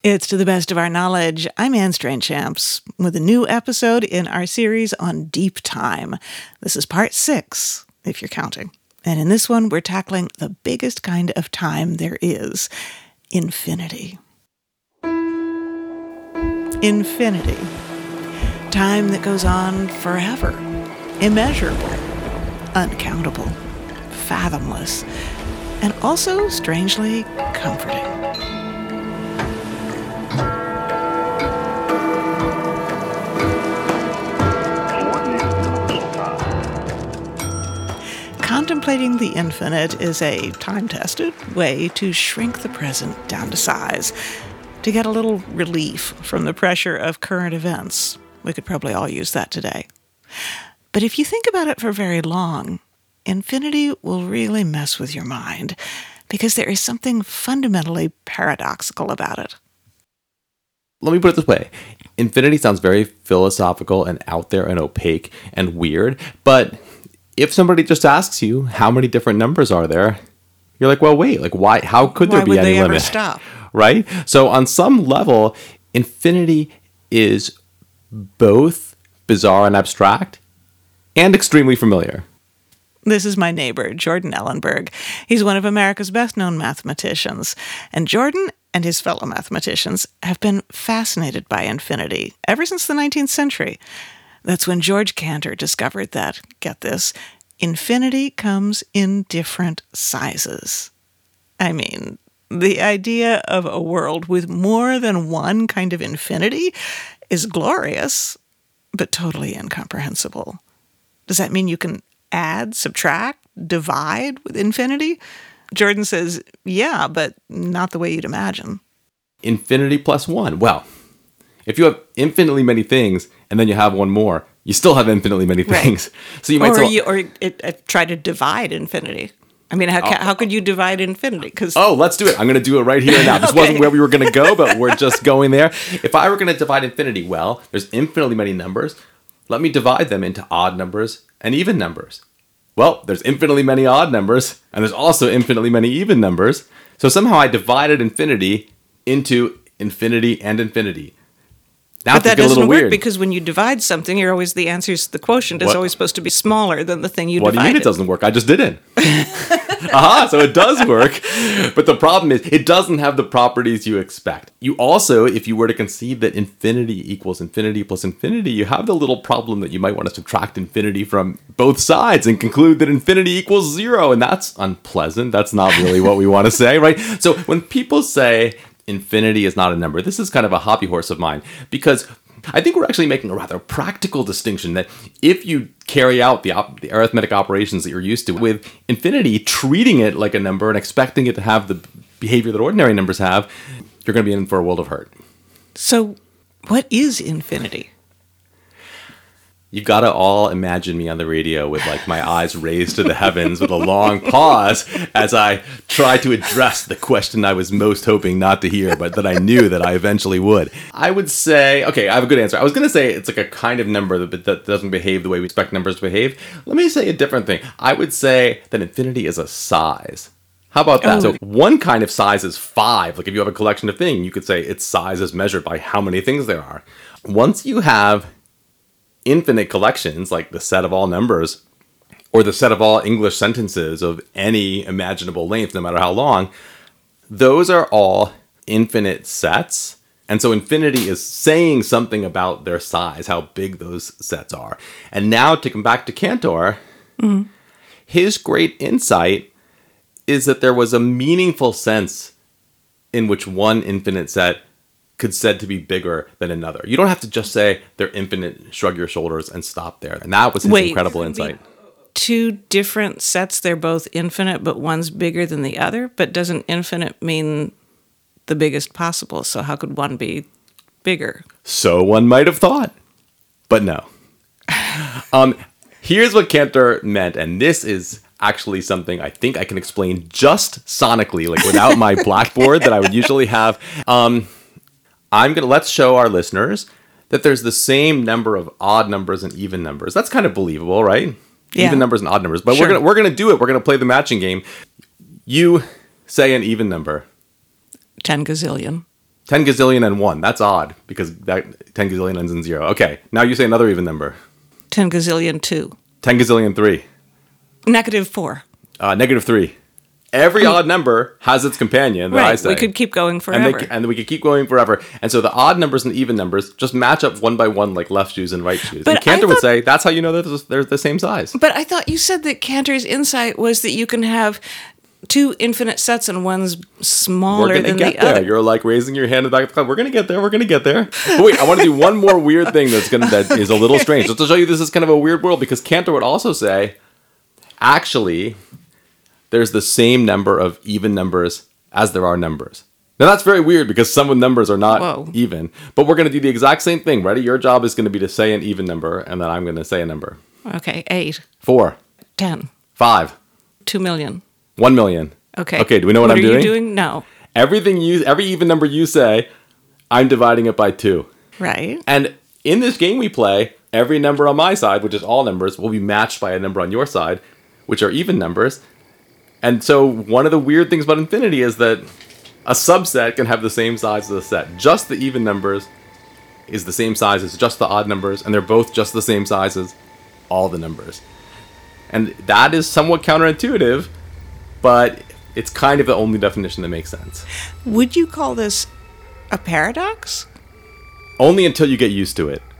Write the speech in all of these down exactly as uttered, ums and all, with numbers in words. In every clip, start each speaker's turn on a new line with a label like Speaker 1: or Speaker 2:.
Speaker 1: It's To the Best of Our Knowledge. I'm Anne Strainchamps with a new episode in our series on deep time. This is part six, if you're counting. And in this one, we're tackling the biggest kind of time there is, infinity. Infinity. Time that goes on forever, immeasurable, uncountable, fathomless, and also strangely comforting. Contemplating the infinite is a time-tested way to shrink the present down to size, to get a little relief from the pressure of current events. We could probably all use that today. But if you think about it for very long, infinity will really mess with your mind, because there is something fundamentally paradoxical about it.
Speaker 2: Let me put it this way. Infinity sounds very philosophical and out there and opaque and weird, but if somebody just asks you how many different numbers are there, you're like, well, wait, like why? How could there
Speaker 1: why
Speaker 2: be
Speaker 1: would
Speaker 2: any
Speaker 1: they
Speaker 2: limit?
Speaker 1: Ever stop?
Speaker 2: Right? So on some level, infinity is both bizarre and abstract and extremely familiar.
Speaker 1: This is my neighbor, Jordan Ellenberg. He's one of America's best-known mathematicians. And Jordan and his fellow mathematicians have been fascinated by infinity ever since the nineteenth century. That's when George Cantor discovered that, get this, infinity comes in different sizes. I mean, the idea of a world with more than one kind of infinity is glorious, but totally incomprehensible. Does that mean you can add, subtract, divide with infinity? Jordan says, yeah, but not the way you'd imagine.
Speaker 2: Infinity plus one. Well, if you have infinitely many things and then you have one more, you still have infinitely many things.
Speaker 1: Right.
Speaker 2: So you might
Speaker 1: or
Speaker 2: still...
Speaker 1: you, or it, it, try to divide infinity. I mean, how, oh. how could you divide infinity? Because
Speaker 2: oh, let's do it. I'm going to do it right here and now. This okay. wasn't where we were going to go, but we're just going there. If I were going to divide infinity, well, there's infinitely many numbers. Let me divide them into odd numbers and even numbers. Well, there's infinitely many odd numbers, and there's also infinitely many even numbers. So somehow I divided infinity into infinity and infinity. Now
Speaker 1: but that
Speaker 2: doesn't
Speaker 1: work
Speaker 2: weird.
Speaker 1: Because when you divide something, you're always the answers. The quotient is
Speaker 2: what?
Speaker 1: always supposed to be smaller than the thing you
Speaker 2: what
Speaker 1: divided.
Speaker 2: What do you mean it doesn't work? I just didn't. Aha, so it does work. But the problem is it doesn't have the properties you expect. You also, if you were to conceive that infinity equals infinity plus infinity, you have the little problem that you might want to subtract infinity from both sides and conclude that infinity equals zero. And that's unpleasant. That's not really what we want to say, right? So when people say infinity is not a number, this is kind of a hobby horse of mine, because I think we're actually making a rather practical distinction that if you carry out the, op- the arithmetic operations that you're used to with infinity, treating it like a number and expecting it to have the behavior that ordinary numbers have, you're going to be in for a world of hurt.
Speaker 1: So what is infinity?
Speaker 2: You've got to all imagine me on the radio with like my eyes raised to the heavens with a long pause as I try to address the question I was most hoping not to hear, but that I knew that I eventually would. I would say, okay, I have a good answer. I was going to say it's like a kind of number that, that doesn't behave the way we expect numbers to behave. Let me say a different thing. I would say that infinity is a size. How about that? Oh. So one kind of size is five. Like if you have a collection of things, you could say its size is measured by how many things there are. Once you have infinite collections, like the set of all numbers, or the set of all English sentences of any imaginable length, no matter how long, those are all infinite sets. And so infinity is saying something about their size, how big those sets are. And now to come back to Cantor, mm-hmm. his great insight is that there was a meaningful sense in which one infinite set could said to be bigger than another. You don't have to just say they're infinite, shrug your shoulders, and stop there. And that was his
Speaker 1: Wait,
Speaker 2: incredible insight.
Speaker 1: Two different sets, they're both infinite, but one's bigger than the other? But doesn't infinite mean the biggest possible? So how could one be bigger?
Speaker 2: So one might have thought, but no. um, here's what Cantor meant, and this is actually something I think I can explain just sonically, like without my blackboard that I would usually have. Um... I'm going to, let's show our listeners that there's the same number of odd numbers and even numbers. That's kind of believable, right? Yeah. Even numbers and odd numbers. But sure. we're going to we're going to do it. We're going to play the matching game. You say an even number.
Speaker 1: ten gazillion.
Speaker 2: ten gazillion and one. That's odd because that ten gazillion ends in zero. Okay, now you say another even number.
Speaker 1: ten gazillion two.
Speaker 2: ten gazillion three.
Speaker 1: Negative four.
Speaker 2: Uh, negative three. Every odd number has its companion that
Speaker 1: right.
Speaker 2: I say.
Speaker 1: We could keep going forever.
Speaker 2: And, they, and we could keep going forever. And so the odd numbers and even numbers just match up one by one like left shoes and right shoes.
Speaker 1: But
Speaker 2: and Cantor
Speaker 1: I
Speaker 2: would
Speaker 1: thought-
Speaker 2: say that's how you know that they're the same size.
Speaker 1: But I thought you said that Cantor's insight was that you can have two infinite sets and one's smaller
Speaker 2: We're going to
Speaker 1: than
Speaker 2: get
Speaker 1: the
Speaker 2: there.
Speaker 1: other.
Speaker 2: You're like raising your hand in the back of the club. We're going to get there. We're going to get there. But wait, I want to do one more weird thing that's going to that is a little strange. Just to show you this is kind of a weird world because Cantor would also say, actually, there's the same number of even numbers as there are numbers. Now that's very weird because some of the numbers are not
Speaker 1: Whoa.
Speaker 2: even. But we're going to do the exact same thing. Ready? Your job is going to be to say an even number, and then I'm going to say a number.
Speaker 1: Okay, eight.
Speaker 2: Four.
Speaker 1: Ten.
Speaker 2: Five.
Speaker 1: Two million.
Speaker 2: One million.
Speaker 1: Okay.
Speaker 2: Okay, do we know what,
Speaker 1: what
Speaker 2: I'm
Speaker 1: are
Speaker 2: doing?
Speaker 1: you doing? No.
Speaker 2: Everything you, every even number you say, I'm dividing it by two.
Speaker 1: Right.
Speaker 2: And in this game we play, every number on my side, which is all numbers, will be matched by a number on your side, which are even numbers. And so one of the weird things about infinity is that a subset can have the same size as a set. Just the even numbers is the same size as just the odd numbers, and they're both just the same size as all the numbers. And that is somewhat counterintuitive, but it's kind of the only definition that makes sense.
Speaker 1: Would you call this a paradox?
Speaker 2: Only until you get used to it.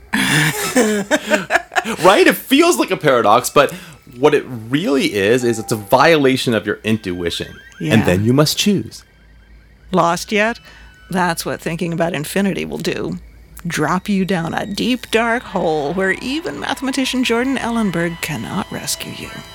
Speaker 2: Right? It feels like a paradox, but what it really is, is it's a violation of your intuition.
Speaker 1: Yeah.
Speaker 2: And then you must choose.
Speaker 1: Lost yet? That's what thinking about infinity will do. Drop you down a deep, dark hole where even mathematician Jordan Ellenberg cannot rescue you.